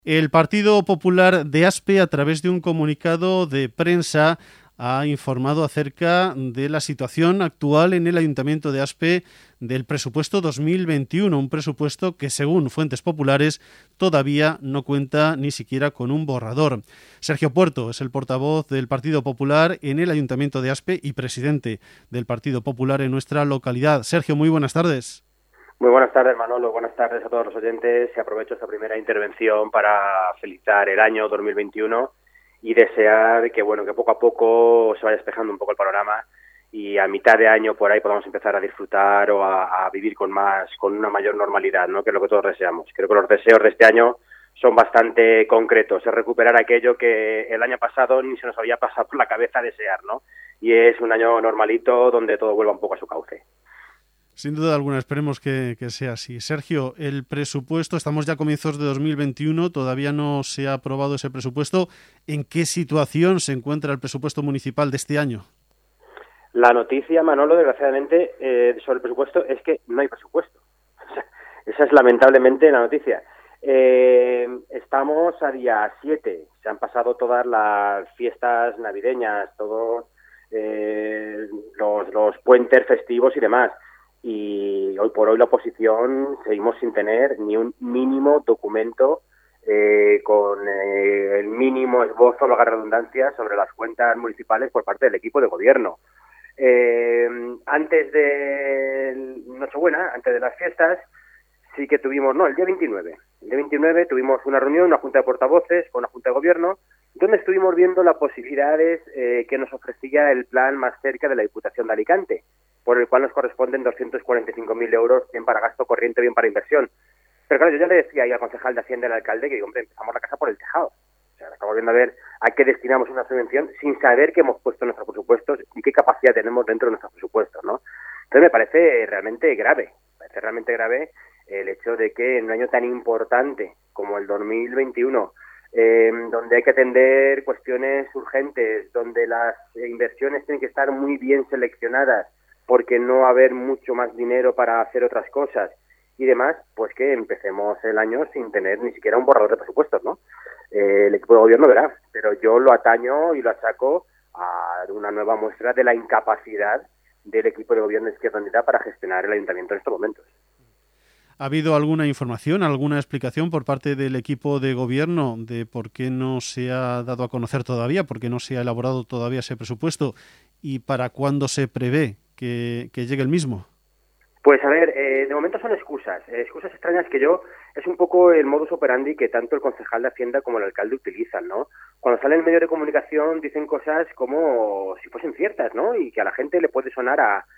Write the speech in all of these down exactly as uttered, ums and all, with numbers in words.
El Partido Popular de Aspe, a través de un comunicado de prensa, ha informado acerca de la situación actual en el Ayuntamiento de Aspe del presupuesto dos mil veintiuno, un presupuesto que, según fuentes populares, todavía no cuenta ni siquiera con un borrador. Sergio Puerto es el portavoz del Partido Popular en el Ayuntamiento de Aspe y presidente del Partido Popular en nuestra localidad. Sergio, muy buenas tardes. Muy buenas tardes, Manolo. Buenas tardes a todos los oyentes. Y aprovecho esta primera intervención para felicitar el año dos mil veintiuno y desear que, bueno, que poco a poco se vaya despejando un poco el panorama y a mitad de año por ahí podamos empezar a disfrutar o a, a vivir con más, con una mayor normalidad, ¿no? Que es lo que todos deseamos. Creo que los deseos de este año son bastante concretos. Es recuperar aquello que el año pasado ni se nos había pasado por la cabeza desear, ¿no? Y es un año normalito donde todo vuelva un poco a su cauce. Sin duda alguna, esperemos que, que sea así. Sergio, el presupuesto, estamos ya a comienzos de dos mil veintiuno, todavía no se ha aprobado ese presupuesto. ¿En qué situación se encuentra el presupuesto municipal de este año? La noticia, Manolo, desgraciadamente, eh, sobre el presupuesto es que no hay presupuesto. Esa es lamentablemente la noticia. Eh, estamos a día siete, se han pasado todas las fiestas navideñas, todos eh, los, los puentes festivos y demás. Y hoy por hoy la oposición seguimos sin tener ni un mínimo documento eh, con eh, el mínimo esbozo, valga la redundancia, sobre las cuentas municipales por parte del equipo de gobierno. Eh, antes de Nochebuena, antes de las fiestas, sí que tuvimos, no, el día veintinueve. El día veintinueve tuvimos una reunión, una junta de portavoces con la junta de gobierno, donde estuvimos viendo las posibilidades eh, que nos ofrecía el plan más cerca de la Diputación de Alicante, por el cual nos corresponden doscientos cuarenta y cinco mil euros, bien para gasto corriente, bien para inversión. Pero claro, yo ya le decía ahí al concejal de Hacienda y al alcalde que, digo, hombre, empezamos la casa por el tejado. O sea, estamos viendo a ver a qué destinamos una subvención sin saber qué hemos puesto en nuestros presupuestos y qué capacidad tenemos dentro de nuestros presupuestos, ¿no? Entonces me parece realmente grave, me parece realmente grave el hecho de que en un año tan importante como el dos mil veintiuno, eh, donde hay que atender cuestiones urgentes, donde las inversiones tienen que estar muy bien seleccionadas, porque no va a haber mucho más dinero para hacer otras cosas y demás, pues que empecemos el año sin tener ni siquiera un borrador de presupuestos, ¿no? Eh, el equipo de gobierno verá, pero yo lo ataño y lo achaco a una nueva muestra de la incapacidad del equipo de gobierno de Izquierda Unida para gestionar el ayuntamiento en estos momentos. ¿Ha habido alguna información, alguna explicación por parte del equipo de gobierno de por qué no se ha dado a conocer todavía, por qué no se ha elaborado todavía ese presupuesto y para cuándo se prevé que, que llegue el mismo? Pues a ver, eh, de momento son excusas, eh, excusas extrañas que yo, es un poco el modus operandi que tanto el concejal de Hacienda como el alcalde utilizan, ¿no? Cuando salen en medios de comunicación dicen cosas como si fuesen ciertas, ¿no? Y que a la gente le puede sonar a, a,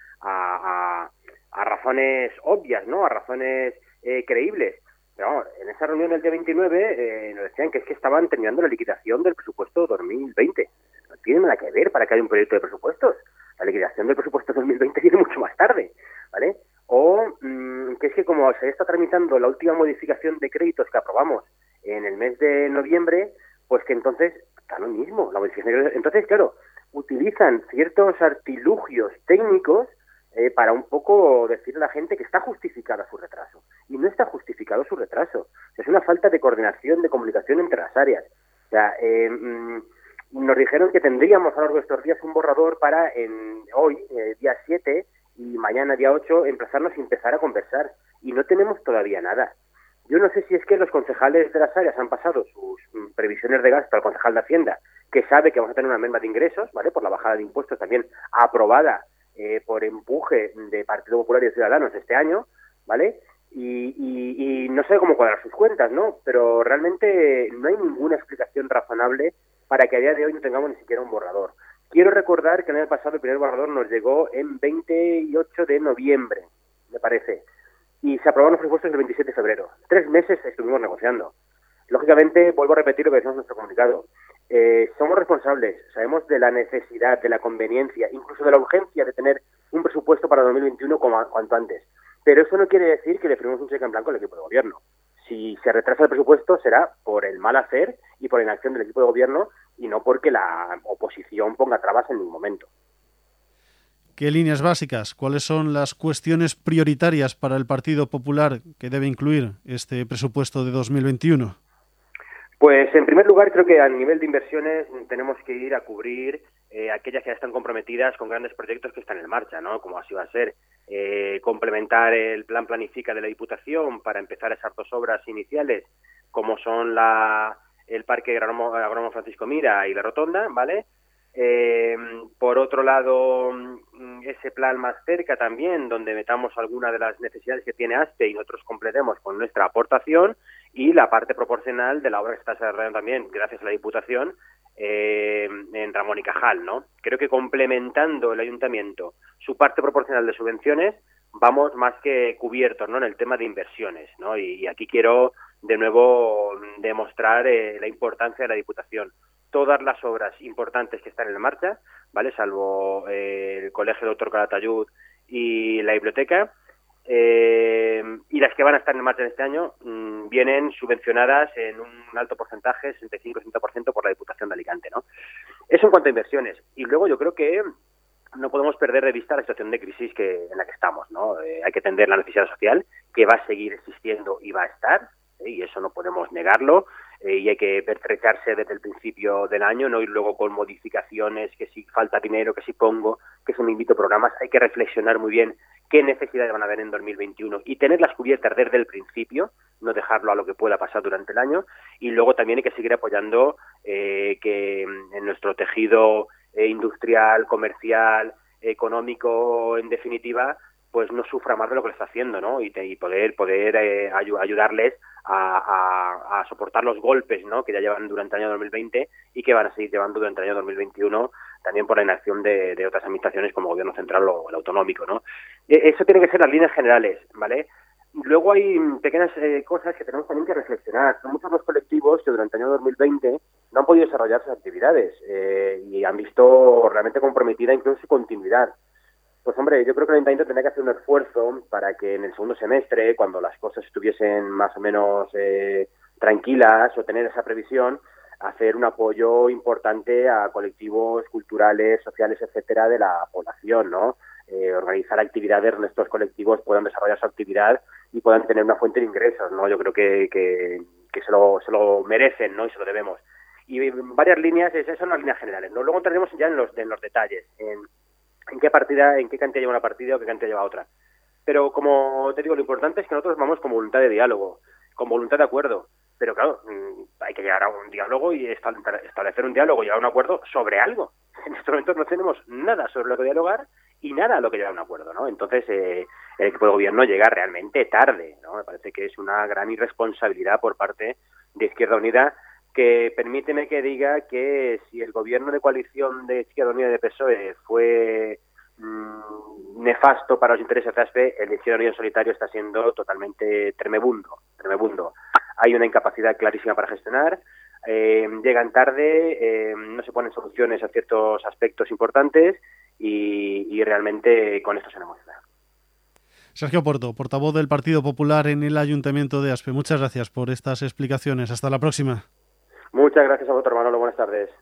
a, a razones obvias, ¿no? A razones eh, creíbles. Pero vamos, en esa reunión del día veintinueve eh, nos decían que es que estaban terminando la liquidación del presupuesto dos mil veinte. No tiene nada que ver para que haya un proyecto de presupuestos. La liquidación del presupuesto dos mil veinte viene mucho más tarde, ¿vale? O mmm, que es que como se está tramitando la última modificación de créditos que aprobamos en el mes de noviembre, pues que entonces está lo mismo, la modificación de créditos. Entonces, claro, utilizan ciertos artilugios técnicos eh, para un poco decirle a la gente que está justificada su retraso. Y no está justificado su retraso. Es una falta de coordinación, de comunicación entre las áreas. O sea, eh, mmm, nos dijeron que tendríamos a lo largo de estos días un borrador para en hoy, eh, día siete, y mañana, día ocho, emplazarnos y empezar a conversar. Y no tenemos todavía nada. Yo no sé si es que los concejales de las áreas han pasado sus mm, previsiones de gasto al concejal de Hacienda, que sabe que vamos a tener una merma de ingresos, ¿vale? Por la bajada de impuestos también aprobada eh, por empuje de Partido Popular y de Ciudadanos este año, ¿vale? Y, y, y no sé cómo cuadrar sus cuentas, ¿no? Pero realmente no hay ninguna explicación razonable para que a día de hoy no tengamos ni siquiera un borrador. Quiero recordar que el año pasado el primer borrador nos llegó en veintiocho de noviembre, me parece, y se aprobaron los presupuestos el veintisiete de febrero. Tres meses estuvimos negociando. Lógicamente, vuelvo a repetir lo que decimos en nuestro comunicado. Eh, somos responsables, sabemos de la necesidad, de la conveniencia, incluso de la urgencia de tener un presupuesto para dos mil veintiuno como a, cuanto antes. Pero eso no quiere decir que le firmemos un cheque en blanco al equipo de gobierno. Si se retrasa el presupuesto será por el mal hacer y por la inacción del equipo de gobierno y no porque la oposición ponga trabas en ningún momento. ¿Qué líneas básicas, cuáles son las cuestiones prioritarias para el Partido Popular que debe incluir este presupuesto de dos mil veintiuno? Pues en primer lugar creo que a nivel de inversiones tenemos que ir a cubrir eh, aquellas que ya están comprometidas con grandes proyectos que están en marcha, ¿no? Como así va a ser eh, complementar el plan Planifica de la Diputación para empezar esas dos obras iniciales, como son la el Parque Agrónomo, Agrónomo Francisco Mira y la Rotonda, ¿vale? Eh, por otro lado, ese plan más cerca también, donde metamos alguna de las necesidades que tiene ASPE y nosotros completemos con nuestra aportación, y la parte proporcional de la obra que está desarrollando también, gracias a la Diputación, eh, en Ramón y Cajal, ¿no? Creo que complementando el Ayuntamiento su parte proporcional de subvenciones, vamos más que cubiertos, ¿no?, en el tema de inversiones, ¿no? Y, y aquí quiero de nuevo demostrar eh, la importancia de la Diputación. Todas las obras importantes que están en marcha, ¿vale?, salvo eh, el Colegio Doctor Calatayud y la biblioteca, eh, y las que van a estar en marcha en este año mmm, vienen subvencionadas en un alto porcentaje, sesenta y cinco a sesenta por ciento, por la Diputación de Alicante, ¿no? Eso en cuanto a inversiones. Y luego yo creo que no podemos perder de vista la situación de crisis que en la que estamos, ¿no? Eh, hay que atender la necesidad social, que va a seguir existiendo y va a estar, ¿eh? Y eso no podemos negarlo. Eh, y hay que pertrecharse desde el principio del año, no ir luego con modificaciones, que si falta dinero, que si pongo, que si me invito a programas. Hay que reflexionar muy bien qué necesidades van a haber en dos mil veintiuno y tenerlas cubiertas desde el principio, no dejarlo a lo que pueda pasar durante el año. Y luego también hay que seguir apoyando eh, que en nuestro tejido eh, industrial, comercial, económico, en definitiva, pues no sufra más de lo que le está haciendo, ¿no? Y, te, y poder poder eh, ay- ayudarles a, a, a soportar los golpes, ¿no?, que ya llevan durante el año dos mil veinte y que van a seguir llevando durante el año dos mil veintiuno, también por la inacción de, de otras administraciones como el Gobierno Central o el autonómico, ¿no? Eso tiene que ser las líneas generales, ¿vale? Luego hay pequeñas eh, cosas que tenemos también que reflexionar. Son muchos los colectivos que durante el año dos mil veinte no han podido desarrollar sus actividades eh, y han visto realmente comprometida incluso su continuidad. Pues hombre, yo creo que el Ayuntamiento tendría que hacer un esfuerzo para que en el segundo semestre, cuando las cosas estuviesen más o menos eh, tranquilas, o tener esa previsión, hacer un apoyo importante a colectivos culturales, sociales, etcétera, de la población, ¿no? Eh, organizar actividades donde estos colectivos puedan desarrollar su actividad y puedan tener una fuente de ingresos, ¿no? Yo creo que, que, que se lo, se lo merecen, ¿no?, y se lo debemos. Y varias líneas, esas son las líneas generales, ¿no? Luego entraremos ya en los, en los detalles, en en qué partida, en qué cantidad lleva una partida o qué cantidad lleva otra. Pero como te digo, lo importante es que nosotros vamos con voluntad de diálogo, con voluntad de acuerdo. Pero claro, hay que llegar a un diálogo y establecer un diálogo y llegar a un acuerdo sobre algo. En estos momentos no tenemos nada sobre lo que dialogar y nada a lo que llegar a un acuerdo, ¿no? Entonces, eh, el equipo de gobierno llega realmente tarde, ¿no? Me parece que es una gran irresponsabilidad por parte de Izquierda Unida, que permíteme que diga que si el gobierno de coalición de Izquierda Unida y de P S O E fue mmm, nefasto para los intereses de ASPE, el de Izquierda Unida en solitario está siendo totalmente tremebundo, tremebundo. Hay una incapacidad clarísima para gestionar, eh, llegan tarde, eh, no se ponen soluciones a ciertos aspectos importantes y, y realmente con esto se demuestra. Sergio Porto, portavoz del Partido Popular en el Ayuntamiento de ASPE. Muchas gracias por estas explicaciones. Hasta la próxima. Muchas gracias a vosotros, Manolo. Buenas tardes.